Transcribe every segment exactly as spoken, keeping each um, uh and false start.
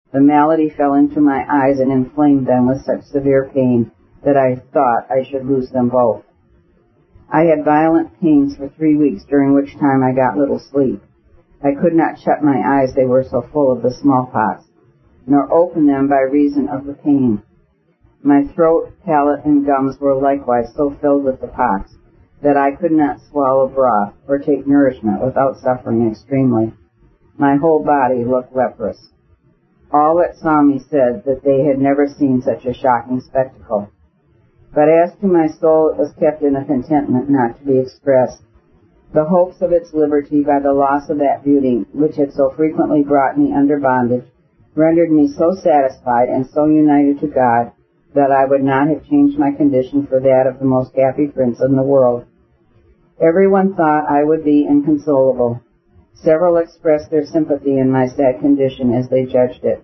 The malady fell into my eyes and inflamed them with such severe pain that I thought I should lose them both. I had violent pains for three weeks, during which time I got little sleep. I could not shut my eyes, they were so full of the smallpox, nor open them by reason of the pain. My throat, palate, and gums were likewise so filled with the pox that I could not swallow broth or take nourishment without suffering extremely. My whole body looked leprous. All that saw me said that they had never seen such a shocking spectacle. But as to my soul, it was kept in a contentment not to be expressed. The hopes of its liberty by the loss of that beauty, which had so frequently brought me under bondage, rendered me so satisfied and so united to God that I would not have changed my condition for that of the most happy prince in the world. Everyone thought I would be inconsolable. Several expressed their sympathy in my sad condition as they judged it.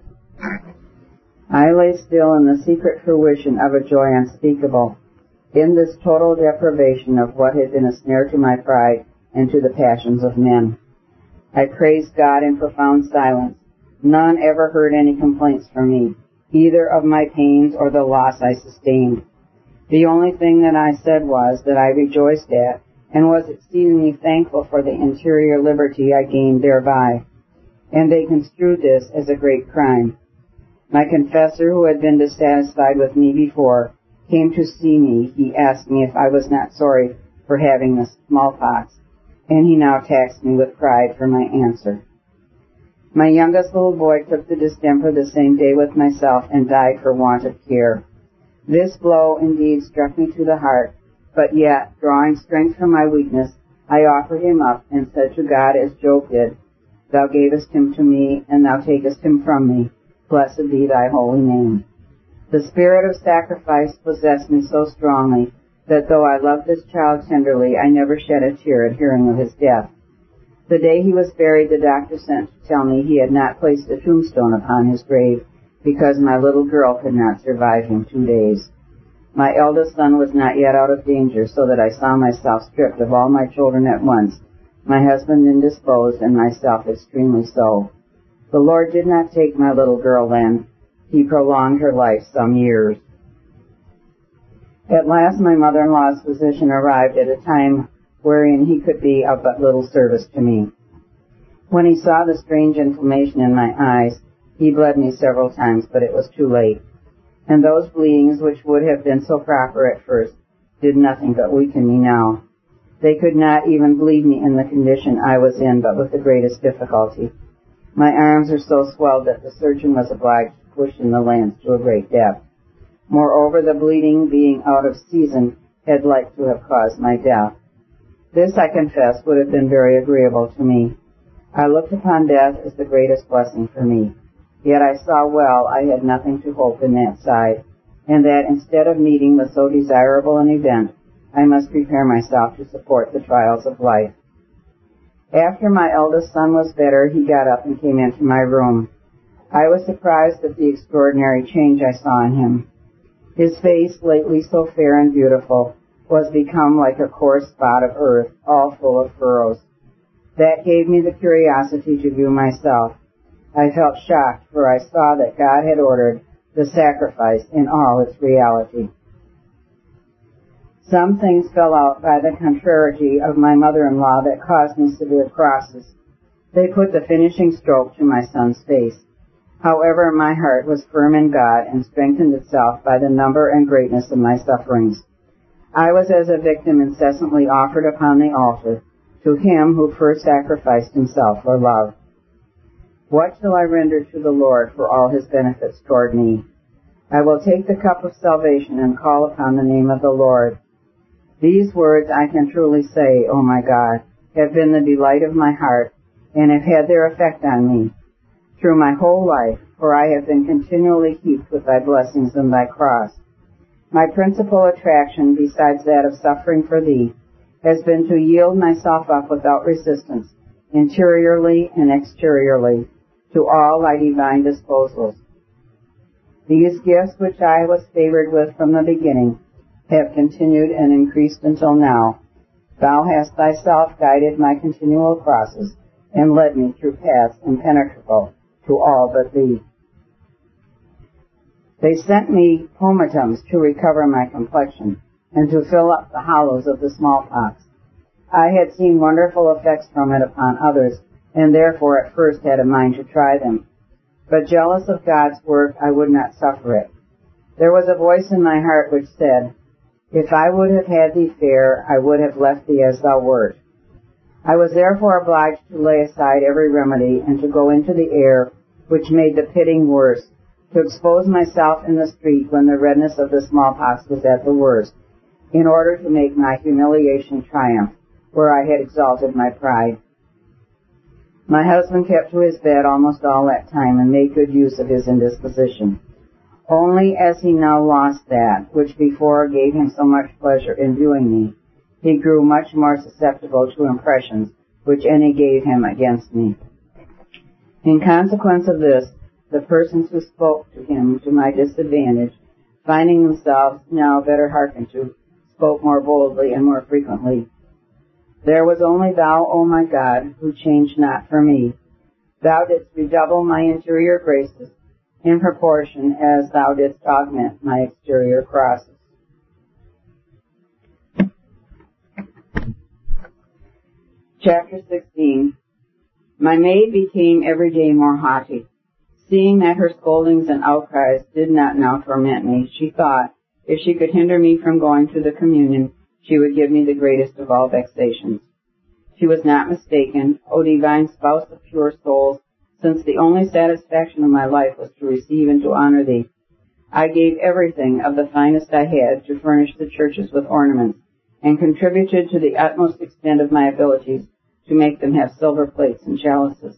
I lay still in the secret fruition of a joy unspeakable, in this total deprivation of what had been a snare to my pride and to the passions of men. I praised God in profound silence. None ever heard any complaints from me, either of my pains or the loss I sustained. The only thing that I said was that I rejoiced at and was exceedingly thankful for the interior liberty I gained thereby, and they construed this as a great crime. My confessor, who had been dissatisfied with me before, came to see me. He asked me if I was not sorry for having the smallpox, and he now taxed me with pride for my answer. My youngest little boy took the distemper the same day with myself and died for want of care. This blow indeed struck me to the heart, but yet, drawing strength from my weakness, I offered him up and said to God as Job did, Thou gavest him to me, and thou takest him from me. Blessed be thy holy name. The spirit of sacrifice possessed me so strongly that though I loved this child tenderly, I never shed a tear at hearing of his death. The day he was buried, the doctor sent to tell me he had not placed a tombstone upon his grave because my little girl could not survive him two days. My eldest son was not yet out of danger, so that I saw myself stripped of all my children at once, my husband indisposed, and myself extremely so. The Lord did not take my little girl then. He prolonged her life some years. At last my mother-in-law's physician arrived at a time wherein he could be of but little service to me. When he saw the strange inflammation in my eyes, he bled me several times, but it was too late. And those bleedings, which would have been so proper at first, did nothing but weaken me now. They could not even bleed me in the condition I was in, but with the greatest difficulty. My arms are so swelled that the surgeon was obliged to push in the lance to a great depth. Moreover, the bleeding, being out of season, had like to have caused my death. This, I confess, would have been very agreeable to me. I looked upon death as the greatest blessing for me. Yet I saw well I had nothing to hope in that side, and that instead of meeting with so desirable an event, I must prepare myself to support the trials of life. After my eldest son was better, he got up and came into my room. I was surprised at the extraordinary change I saw in him. His face, lately so fair and beautiful, was become like a coarse spot of earth, all full of furrows. That gave me the curiosity to view myself. I felt shocked, for I saw that God had ordered the sacrifice in all its reality. Some things fell out by the contrariety of my mother-in-law that caused me severe crosses. They put the finishing stroke to my son's face. However, my heart was firm in God and strengthened itself by the number and greatness of my sufferings. I was as a victim incessantly offered upon the altar to him who first sacrificed himself for love. What shall I render to the Lord for all his benefits toward me? I will take the cup of salvation and call upon the name of the Lord. These words, I can truly say, O my God, have been the delight of my heart and have had their effect on me through my whole life, for I have been continually heaped with thy blessings and thy cross. My principal attraction, besides that of suffering for thee, has been to yield myself up without resistance, interiorly and exteriorly, to all thy divine disposals. These gifts which I was favored with from the beginning have continued and increased until now. Thou hast thyself guided my continual crosses and led me through paths impenetrable to all but thee. They sent me pomatums to recover my complexion and to fill up the hollows of the smallpox. I had seen wonderful effects from it upon others, and therefore at first had a mind to try them. But jealous of God's work, I would not suffer it. There was a voice in my heart which said, If I would have had thee fair, I would have left thee as thou wert. I was therefore obliged to lay aside every remedy, and to go into the air, which made the pitting worse, to expose myself in the street when the redness of the smallpox was at the worst, in order to make my humiliation triumph, where I had exalted my pride. My husband kept to his bed almost all that time, and made good use of his indisposition. Only as he now lost that, which before gave him so much pleasure in viewing me, he grew much more susceptible to impressions which any gave him against me. In consequence of this, the persons who spoke to him to my disadvantage, finding themselves now better hearkened to, spoke more boldly and more frequently. There was only thou, O my God, who changed not for me. Thou didst redouble my interior graces, in proportion as thou didst augment my exterior crosses. Chapter sixteen. My maid became every day more haughty. Seeing that her scoldings and outcries did not now torment me, she thought, if she could hinder me from going to the communion, she would give me the greatest of all vexations. She was not mistaken, O divine spouse of pure souls, since the only satisfaction of my life was to receive and to honor thee. I gave everything of the finest I had to furnish the churches with ornaments, and contributed to the utmost extent of my abilities to make them have silver plates and chalices.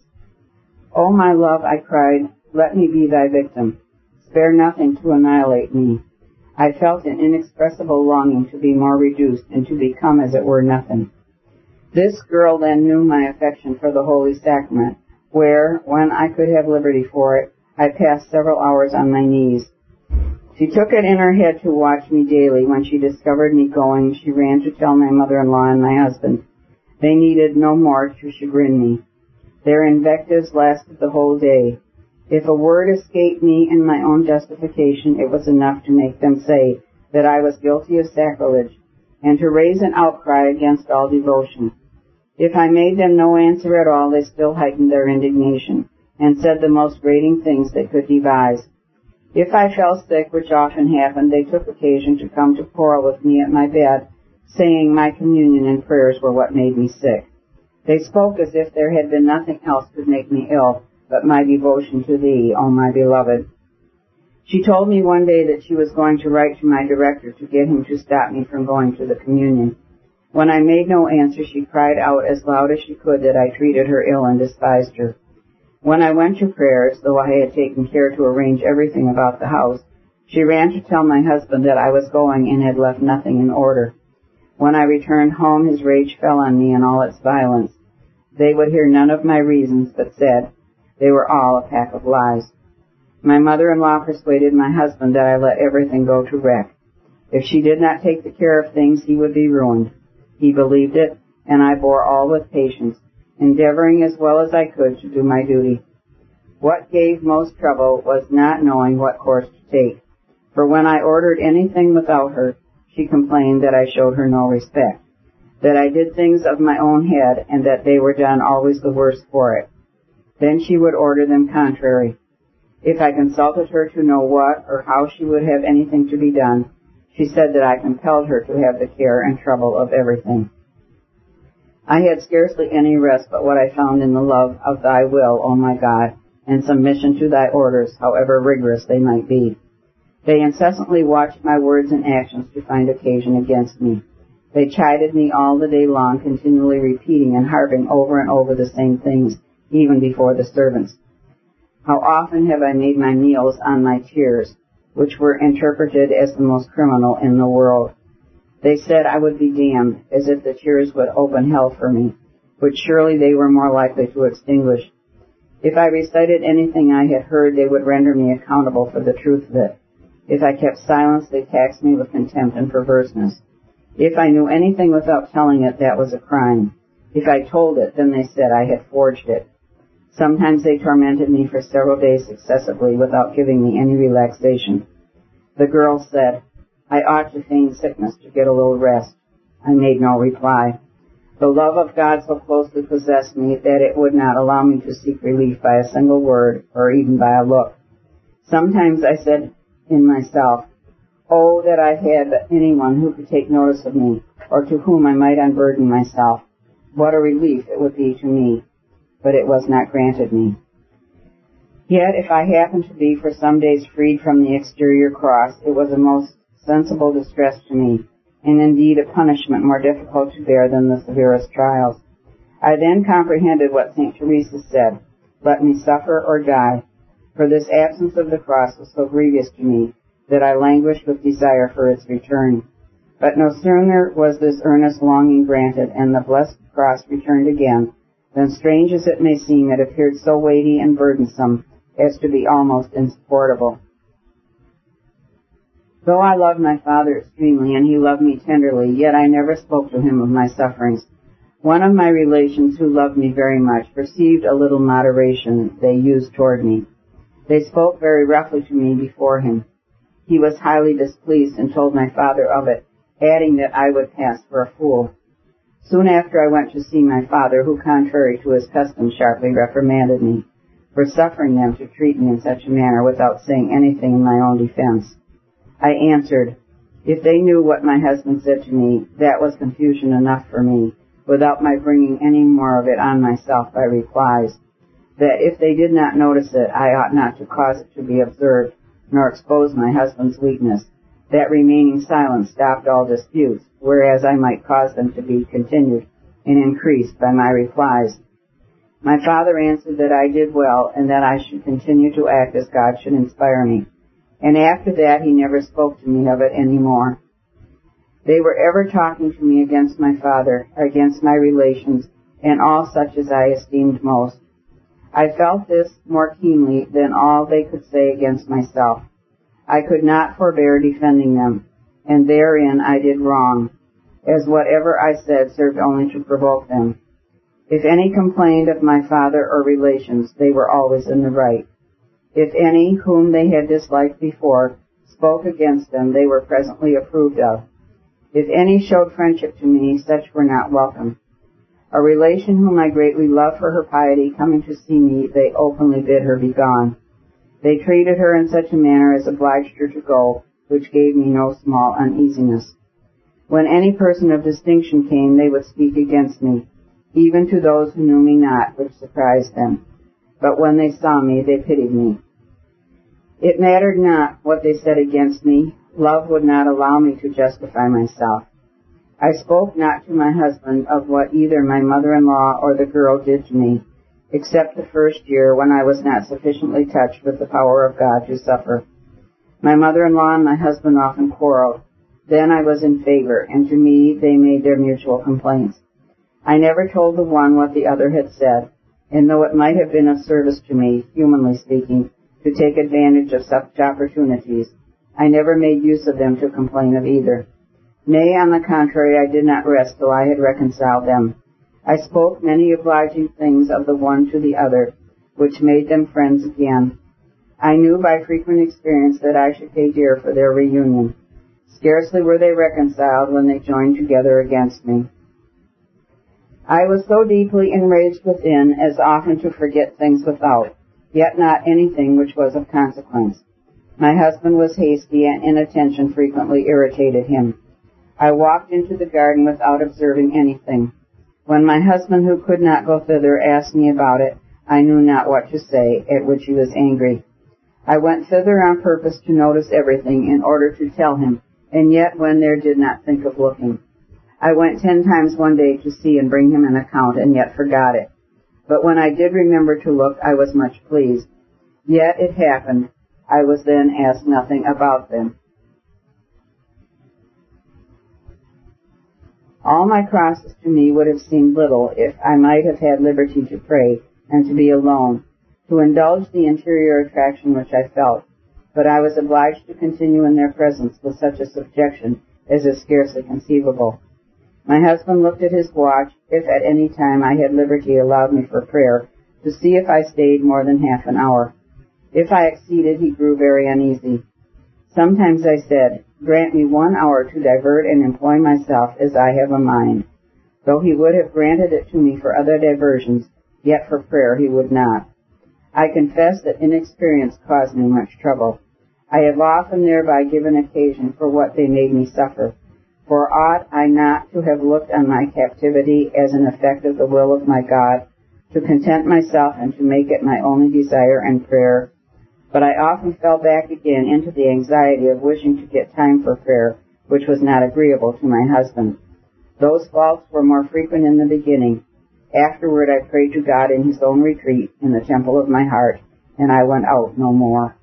O my love, I cried, let me be thy victim. Spare nothing to annihilate me. I felt an inexpressible longing to be more reduced and to become, as it were, nothing. This girl then knew my affection for the Holy Sacrament, where, when I could have liberty for it, I passed several hours on my knees. She took it in her head to watch me daily. When she discovered me going, she ran to tell my mother-in-law and my husband. They needed no more to chagrin me. Their invectives lasted the whole day. If a word escaped me in my own justification, it was enough to make them say that I was guilty of sacrilege, and to raise an outcry against all devotion. If I made them no answer at all, they still heightened their indignation, and said the most grating things they could devise. If I fell sick, which often happened, they took occasion to come to quarrel with me at my bed, saying my communion and prayers were what made me sick. They spoke as if there had been nothing else could make me ill but my devotion to thee, O my beloved. She told me one day that she was going to write to my director to get him to stop me from going to the communion. When I made no answer, she cried out as loud as she could that I treated her ill and despised her. When I went to prayers, though I had taken care to arrange everything about the house, she ran to tell my husband that I was going and had left nothing in order. When I returned home, his rage fell on me in all its violence. They would hear none of my reasons, but said they were all a pack of lies. My mother-in-law persuaded my husband that I let everything go to wreck. If she did not take the care of things, he would be ruined. He believed it, and I bore all with patience, endeavoring as well as I could to do my duty. What gave most trouble was not knowing what course to take, for when I ordered anything without her, she complained that I showed her no respect, that I did things of my own head, and that they were done always the worse for it. Then she would order them contrary. If I consulted her to know what or how she would have anything to be done, she said that I compelled her to have the care and trouble of everything. I had scarcely any rest but what I found in the love of thy will, O my God, and submission to thy orders, however rigorous they might be. They incessantly watched my words and actions to find occasion against me. They chided me all the day long, continually repeating and harping over and over the same things, even before the servants. How often have I made my meals on my tears, which were interpreted as the most criminal in the world. They said I would be damned, as if the tears would open hell for me, which surely they were more likely to extinguish. If I recited anything I had heard, they would render me accountable for the truth of it. If I kept silence, they taxed me with contempt and perverseness. If I knew anything without telling it, that was a crime. If I told it, then they said I had forged it. Sometimes they tormented me for several days successively without giving me any relaxation, The girl said, I ought to feign sickness to get a little rest. I made no reply. The love of God so closely possessed me that it would not allow me to seek relief by a single word or even by a look. Sometimes I said in myself, oh, that I had anyone who could take notice of me, or to whom I might unburden myself. What a relief it would be to me. But it was not granted me. Yet, if I happened to be for some days freed from the exterior cross, it was a most sensible distress to me, and indeed a punishment more difficult to bear than the severest trials. I then comprehended what Saint Teresa said, let me suffer or die, for this absence of the cross was so grievous to me that I languished with desire for its return. But no sooner was this earnest longing granted and the blessed cross returned again, than strange as it may seem, it appeared so weighty and burdensome as to be almost insupportable. Though I loved my father extremely, and he loved me tenderly, yet I never spoke to him of my sufferings. One of my relations who loved me very much perceived a little moderation they used toward me. They spoke very roughly to me before him. He was highly displeased and told my father of it, adding that I would pass for a fool. Soon after I went to see my father, who, contrary to his custom, sharply reprimanded me for suffering them to treat me in such a manner without saying anything in my own defense. I answered, if they knew what my husband said to me, that was confusion enough for me, without my bringing any more of it on myself by replies, that if they did not notice it, I ought not to cause it to be observed, nor expose my husband's weakness, that remaining silent stopped all disputes, whereas I might cause them to be continued and increased by my replies. My father answered that I did well, and that I should continue to act as God should inspire me. And after that he never spoke to me of it any more. They were ever talking to me against my father, against my relations, and all such as I esteemed most. I felt this more keenly than all they could say against myself. I could not forbear defending them, and therein I did wrong, as whatever I said served only to provoke them. If any complained of my father or relations, they were always in the right. If any, whom they had disliked before, spoke against them, they were presently approved of. If any showed friendship to me, such were not welcome. A relation whom I greatly loved for her piety coming to see me, they openly bid her begone. They treated her in such a manner as obliged her to go, which gave me no small uneasiness. When any person of distinction came, they would speak against me, even to those who knew me not, which surprised them. But when they saw me, they pitied me. It mattered not what they said against me. Love would not allow me to justify myself. I spoke not to my husband of what either my mother-in-law or the girl did to me, except the first year when I was not sufficiently touched with the power of God to suffer. My mother-in-law and my husband often quarreled. Then I was in favor, and to me they made their mutual complaints. I never told the one what the other had said, and though it might have been of service to me, humanly speaking, to take advantage of such opportunities, I never made use of them to complain of either. Nay, on the contrary, I did not rest till I had reconciled them. I spoke many obliging things of the one to the other, which made them friends again. I knew by frequent experience that I should pay dear for their reunion. Scarcely were they reconciled when they joined together against me. I was so deeply enraged within as often to forget things without, yet not anything which was of consequence. My husband was hasty, and inattention frequently irritated him. I walked into the garden without observing anything. When my husband, who could not go thither, asked me about it, I knew not what to say, at which he was angry. I went thither on purpose to notice everything, in order to tell him, and yet went there did not think of looking. I went ten times one day to see and bring him an account, and yet forgot it. But when I did remember to look, I was much pleased. Yet it happened, I was then asked nothing about them. All my crosses to me would have seemed little if I might have had liberty to pray and to be alone, to indulge the interior attraction which I felt, but I was obliged to continue in their presence with such a subjection as is scarcely conceivable. My husband looked at his watch, if at any time I had liberty allowed me for prayer, to see if I stayed more than half an hour. If I exceeded, he grew very uneasy. Sometimes I said, "Grant me one hour to divert and employ myself as I have a mind." Though he would have granted it to me for other diversions, yet for prayer he would not. I confess that inexperience caused me much trouble. I have often thereby given occasion for what they made me suffer. For ought I not to have looked on my captivity as an effect of the will of my God, to content myself and to make it my only desire and prayer? But I often fell back again into the anxiety of wishing to get time for prayer, which was not agreeable to my husband. Those faults were more frequent in the beginning. Afterward I prayed to God in his own retreat, in the temple of my heart, and I went out no more.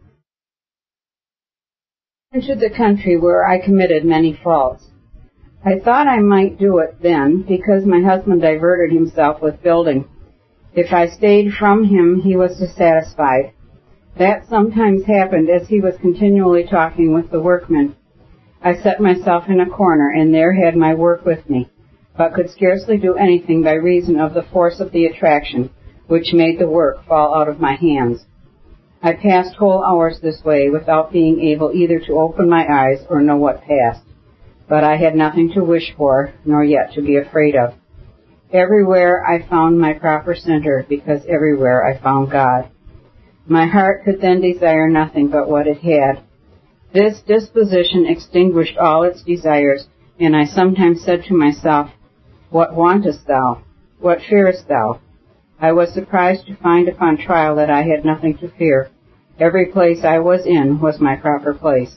Into the country where I committed many faults. I thought I might do it then, because my husband diverted himself with building. If I stayed from him, he was dissatisfied. That sometimes happened, as he was continually talking with the workmen. I set myself in a corner, and there had my work with me, but could scarcely do anything by reason of the force of the attraction, which made the work fall out of my hands. I passed whole hours this way without being able either to open my eyes or know what passed. But I had nothing to wish for, nor yet to be afraid of. Everywhere I found my proper center, because everywhere I found God. My heart could then desire nothing but what it had. This disposition extinguished all its desires, and I sometimes said to myself, "What wantest thou? What fearest thou?" I was surprised to find upon trial that I had nothing to fear. Every place I was in was my proper place.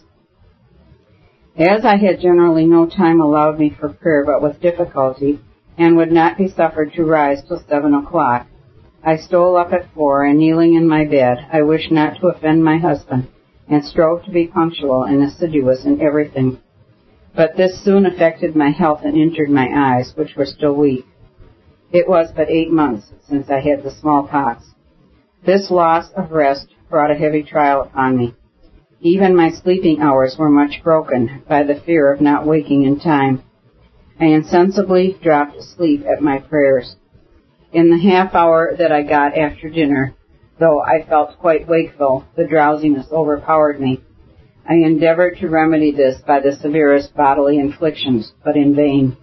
As I had generally no time allowed me for prayer but with difficulty, and would not be suffered to rise till seven o'clock, I stole up at four, and kneeling in my bed, I wished not to offend my husband, and strove to be punctual and assiduous in everything. But this soon affected my health and injured my eyes, which were still weak. It was but eight months since I had the smallpox. This loss of rest brought a heavy trial upon me. Even my sleeping hours were much broken by the fear of not waking in time. I insensibly dropped asleep at my prayers. In the half hour that I got after dinner, though I felt quite wakeful, the drowsiness overpowered me. I endeavored to remedy this by the severest bodily inflictions, but in vain.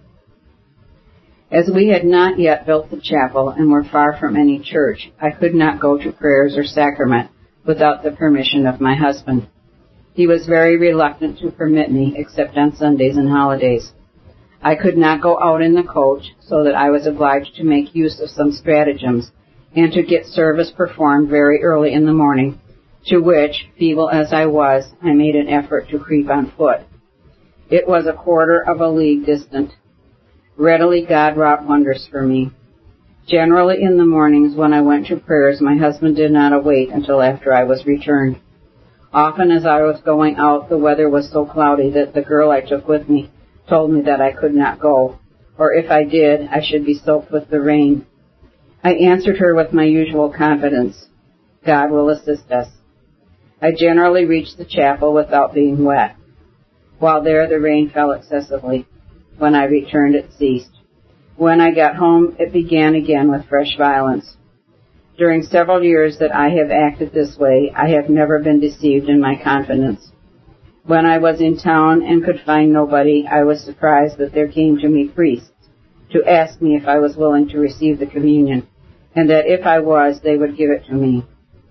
As we had not yet built the chapel and were far from any church, I could not go to prayers or sacrament without the permission of my husband. He was very reluctant to permit me, except on Sundays and holidays. I could not go out in the coach, so that I was obliged to make use of some stratagems, and to get service performed very early in the morning, to which, feeble as I was, I made an effort to creep on foot. It was a quarter of a league distant. Readily God wrought wonders for me. Generally in the mornings when I went to prayers, my husband did not awake until after I was returned. Often as I was going out, the weather was so cloudy that the girl I took with me told me that I could not go, or if I did, I should be soaked with the rain. I answered her with my usual confidence, "God will assist us." I generally reached the chapel without being wet. While there, the rain fell excessively. When I returned, it ceased. When I got home, it began again with fresh violence. During several years that I have acted this way, I have never been deceived in my confidence. When I was in town and could find nobody, I was surprised that there came to me priests to ask me if I was willing to receive the communion, and that if I was, they would give it to me.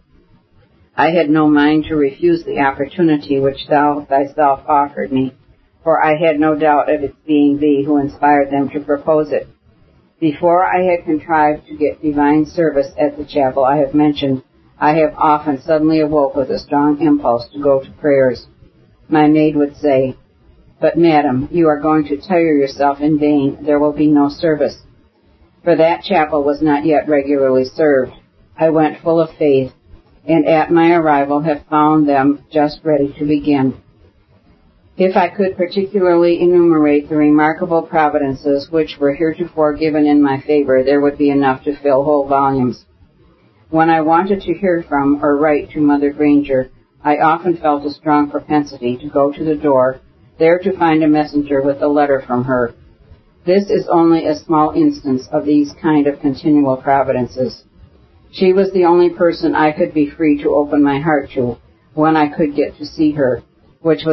I had no mind to refuse the opportunity which thou thyself offered me, for I had no doubt of its being thee who inspired them to propose it. Before I had contrived to get divine service at the chapel I have mentioned, I have often suddenly awoke with a strong impulse to go to prayers. My maid would say, "But, madam, you are going to tire yourself in vain. There will be no service." For that chapel was not yet regularly served. I went full of faith, and at my arrival have found them just ready to begin. If I could particularly enumerate the remarkable providences which were heretofore given in my favor, there would be enough to fill whole volumes. When I wanted to hear from or write to Mother Granger, I often felt a strong propensity to go to the door, there to find a messenger with a letter from her. This is only a small instance of these kind of continual providences. She was the only person I could be free to open my heart to, when I could get to see her, which was